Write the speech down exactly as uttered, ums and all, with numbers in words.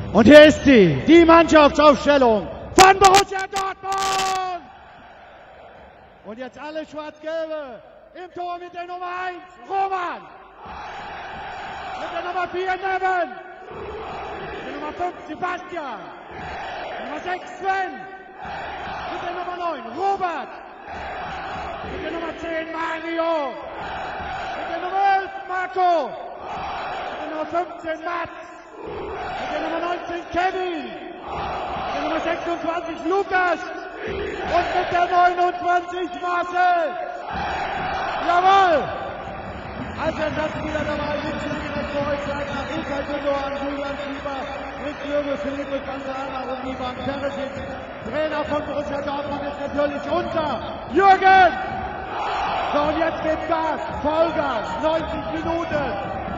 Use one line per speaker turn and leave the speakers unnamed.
Und hier ist sie, die Mannschaftsaufstellung von Borussia Dortmund. Und jetzt alle Schwarz-Gelbe im Tor mit der Nummer eins, Roman. Mit der Nummer vier, Neven. Mit der Nummer fünf, Sebastian. Nummer sechs, Sven. Mit der Nummer neun, Robert. Mit der Nummer zehn, Mario. Mit der Nummer elf, Marco. Mit der Nummer fünfzehn, Mats. Mit der Nummer neunzehn, Kevin. Mit der Nummer sechsundzwanzig, Lukas. Und mit der neunundzwanzig, Marcel. Jawohl! Als Ersatzspieler dabei sind direkt vor euch nach Ilkay Gündoğan, Julian Schieber, mit Jürgen Philippe Gonzala und Ivan Perisic. Trainer von Borussia Dortmund ist natürlich unser Jürgen! So, und jetzt geht's Gas, Vollgas, neunzig Minuten.